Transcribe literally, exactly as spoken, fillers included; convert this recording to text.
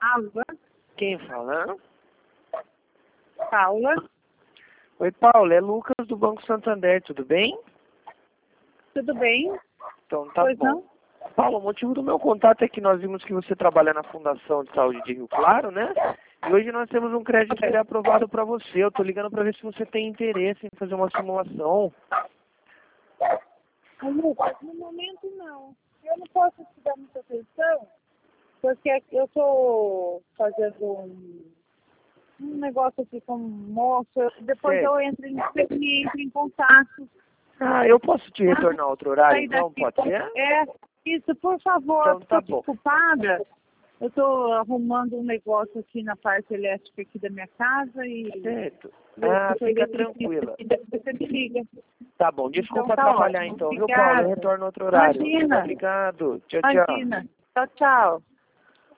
Alva, Quem fala? Paula, Oi, Paulo, é Lucas do Banco Santander, tudo bem? tudo bem? Então tá Pois bom. não? Paulo, o motivo do meu contato é que nós vimos que você trabalha na Fundação de Saúde de Rio Claro, né? E hoje nós temos um crédito que é aprovado para você. Eu tô ligando para ver se você tem interesse em fazer uma simulação. Ô, Lucas, no momento não. Eu não posso te dar muita atenção, porque eu estou fazendo um, um negócio aqui com um moço, depois Certo. eu entro em, entro em contato. Ah, eu posso te retornar outro horário, Sair então? daqui. Pode ser? É, isso, por favor, Então tá estou bom. preocupada. Eu estou arrumando um negócio aqui na parte elétrica aqui da minha casa e Certo. eu Ah, gostaria fica de- tranquila. Você me liga. Tá bom, desculpa Então tá atrapalhar ótimo. então, viu, Paulo? Eu Obrigada. retorno outro horário. Imagina. Obrigado. Tchau, tchau. Imagina. Tchau, tchau.